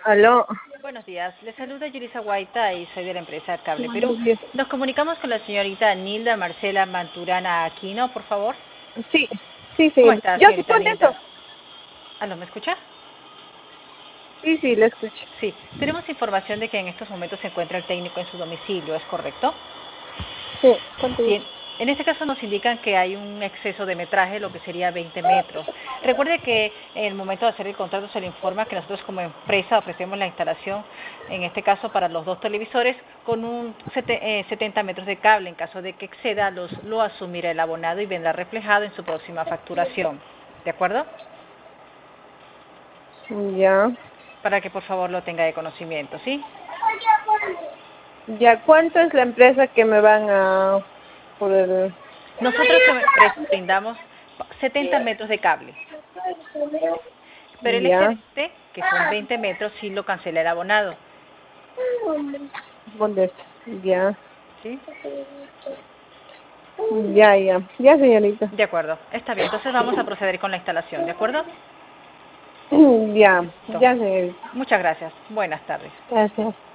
Aló. Buenos días, les saluda Yurisa Guaita y soy de la empresa Cable Perú. Buenos días. Nos comunicamos con la señorita Nilda Marcela Manturana Aquino, por favor. Sí, sí, ¿Cómo sí. está, Yo sí señorita contesto. Nilda? ¿Aló, me escucha? Sí, sí, le escucho. Sí, tenemos información de que en estos momentos se encuentra el técnico en su domicilio, ¿es correcto? Sí, contigo. Bien, en este caso nos indican que hay un exceso de metraje, lo que sería 20 metros. Recuerde que en el momento de hacer el contrato se le informa que nosotros como empresa ofrecemos la instalación, en este caso para los dos televisores, con un 70 metros de cable. En caso de que exceda, lo asumirá el abonado y vendrá reflejado en su próxima facturación. ¿De acuerdo? Ya. Para que por favor lo tenga de conocimiento, ¿sí? Ya, ¿cuánto es la empresa que me van a poder? Nosotros como empresa brindamos 70 metros de cable. Pero el Ya. excedente, que son 20 metros, sí lo cancela el abonado. ¿Dónde está? Ya. ¿Sí? Ya, ya. Ya, señorita. De acuerdo, está bien. Entonces vamos a proceder con la instalación, ¿de acuerdo? Ya, Listo. ya, señorita. Muchas gracias. Buenas tardes. Gracias.